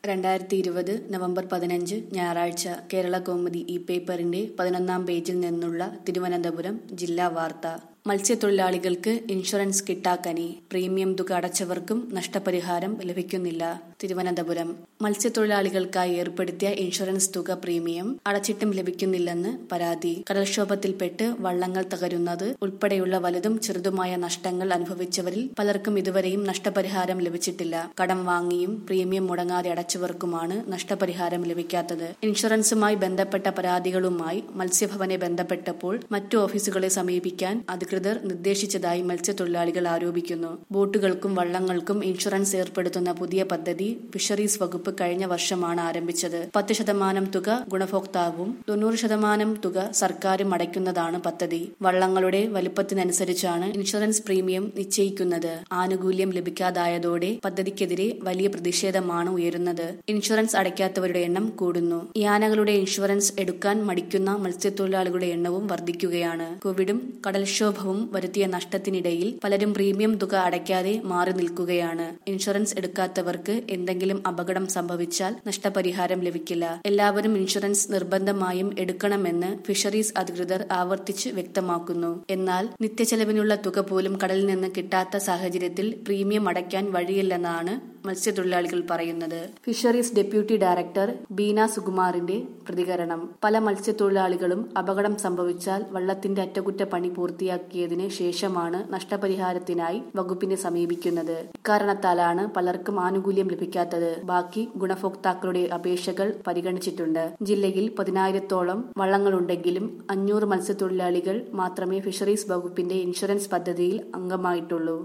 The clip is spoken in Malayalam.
2020 നവംബർ 15 ഞായറാഴ്ച കേരളകൗമുദി ഈ പേപ്പറിന്റെ 11-ാം പേജിൽ നിന്നുള്ള തിരുവനന്തപുരം ജില്ലാ വാർത്ത. മത്സ്യത്തൊഴിലാളികൾക്ക് ഇൻഷുറൻസ് കിട്ടാക്കനി, പ്രീമിയം തുക അടച്ചവർക്കും നഷ്ടപരിഹാരം ലഭിക്കുന്നില്ല. തിരുവനന്തപുരം. മത്സ്യത്തൊഴിലാളികൾക്കായി ഏർപ്പെടുത്തിയ ഇൻഷുറൻസ് തുക പ്രീമിയം അടച്ചിട്ടും ലഭിക്കുന്നില്ലെന്ന് പരാതി. കടൽക്ഷോഭത്തിൽപ്പെട്ട് വള്ളങ്ങൾ തകരുന്നത് ഉൾപ്പെടെയുള്ള വലുതും ചെറുതുമായ നഷ്ടങ്ങൾ അനുഭവിച്ചവരിൽ പലർക്കും ഇതുവരെയും നഷ്ടപരിഹാരം ലഭിച്ചിട്ടില്ല. കടം വാങ്ങിയും പ്രീമിയം മുടങ്ങാതെ അടച്ചവർക്കുമാണ് നഷ്ടപരിഹാരം ലഭിക്കാത്തത്. ഇൻഷുറൻസുമായി ബന്ധപ്പെട്ട പരാതികളുമായി മത്സ്യഭവനെ ബന്ധപ്പെട്ടപ്പോൾ മറ്റു ഓഫീസുകളെ സമീപിക്കാൻ അധികൃതർ നിർദ്ദേശിച്ചതായി മത്സ്യത്തൊഴിലാളികൾ ആരോപിക്കുന്നു. ബോട്ടുകൾക്കും വള്ളങ്ങൾക്കും ഇൻഷുറൻസ് ഏർപ്പെടുത്തുന്ന പുതിയ പദ്ധതി ഫിഷറീസ് വകുപ്പ് കഴിഞ്ഞ വർഷമാണ് ആരംഭിച്ചത്. 10% തുക ഗുണഭോക്താവും 90% തുക സർക്കാരും അടയ്ക്കുന്നതാണ് പദ്ധതി. വള്ളങ്ങളുടെ വലുപ്പത്തിനനുസരിച്ചാണ് ഇൻഷുറൻസ് പ്രീമിയം നിശ്ചയിക്കുന്നത്. ആനുകൂല്യം ലഭിക്കാതായതോടെ പദ്ധതിക്കെതിരെ വലിയ പ്രതിഷേധമാണ് ഉയരുന്നത്. ഇൻഷുറൻസ് അടയ്ക്കാത്തവരുടെ എണ്ണം കൂടുന്നു. യാനകളുടെ ഇൻഷുറൻസ് എടുക്കാൻ മടിക്കുന്ന മത്സ്യത്തൊഴിലാളികളുടെ എണ്ണവും വർദ്ധിക്കുകയാണ്. കോവിഡും കടൽക്ഷോഭവും വരുത്തിയ നഷ്ടത്തിനിടയിൽ പലരും പ്രീമിയം തുക അടയ്ക്കാതെ മാറി നിൽക്കുകയാണ്. ഇൻഷുറൻസ് എടുക്കാത്തവർക്ക് എന്തെങ്കിലും അപകടം സംഭവിച്ചാൽ നഷ്ടപരിഹാരം ലഭിക്കില്ല. എല്ലാവരും ഇൻഷുറൻസ് നിർബന്ധമായും എടുക്കണമെന്ന് ഫിഷറീസ് അധികൃതർ ആവർത്തിച്ച് വ്യക്തമാക്കുന്നു. എന്നാൽ നിത്യചെലവിനുള്ള തുക പോലും കടലിൽ നിന്ന് കിട്ടാത്ത സാഹചര്യത്തിൽ പ്രീമിയം അടയ്ക്കാൻ വഴിയില്ലെന്നാണ് മത്സ്യത്തൊഴിലാളികൾ പറയുന്നത്. ഫിഷറീസ് ഡെപ്യൂട്ടി ഡയറക്ടർ ബീന സുകുമാറിന്റെ പ്രതികരണം. പല മത്സ്യത്തൊഴിലാളികളും അപകടം സംഭവിച്ചാൽ വള്ളത്തിന്റെ അറ്റകുറ്റപ്പണി പൂർത്തിയാക്കിയതിന് ശേഷമാണ് നഷ്ടപരിഹാരത്തിനായി വകുപ്പിനെ സമീപിക്കുന്നത്. ഇക്കാരണത്താലാണ് പലർക്കും ആനുകൂല്യം ലഭിക്കാത്തത്. ബാക്കി ഗുണഭോക്താക്കളുടെ അപേക്ഷകൾ പരിഗണിച്ചിട്ടുണ്ട്. ജില്ലയിൽ 10,000-ഓളം വള്ളങ്ങളുണ്ടെങ്കിലും 500 മത്സ്യത്തൊഴിലാളികൾ മാത്രമേ ഫിഷറീസ് വകുപ്പിന്റെ ഇൻഷുറൻസ് പദ്ധതിയിൽ അംഗമായിട്ടുള്ളൂ.